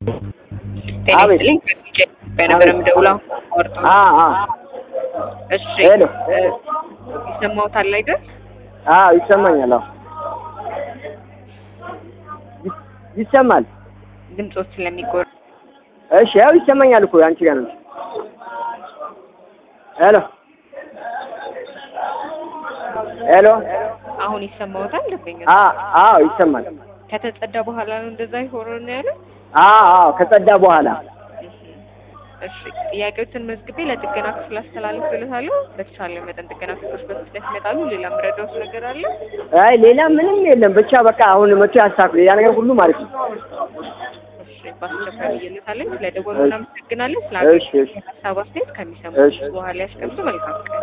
አቤት ሊንክ በነበረም ደውላ ወርቶ እሺ ሄሎ ይሰማውታል አይደል? ይሰማኛል። ይሰማል ድምጾች ስለሚቆር እሺ ያው ይሰማኛል እኮ አንቺ ጋር ነው። ሄሎ ሄሎ አሁን ይሰማውታል ደበኛ? ይሰማል። ከተጸዳ በኋላ ነው እንደዛ ይሆነው ነው ያለው? ከጸዳ በኋላ እሺ ጥያቄዎችን መዝግቤ ለጥገና ክፍል አስተላልፍልሃለሁ። በተቻለ መጠን ጥገና ክፍሎች በፍጥነት ይመጣሉ። ሌላ ምረዳውስ ነገር አለ? አይ ሌላ ምንም የለም። ብቻ በቃ አሁን መጥቶ ያስተካክሉ። ሌላ ነገር ሁሉ ማለት ነው። እሺ ባስቸኳይ ይልታለን። ስለደወሉ እናመሰግናለን። ስላገኘን ሀሳብ አስተያየት ከሚሰሙ በኋላ ያስቀምጡ። መልካም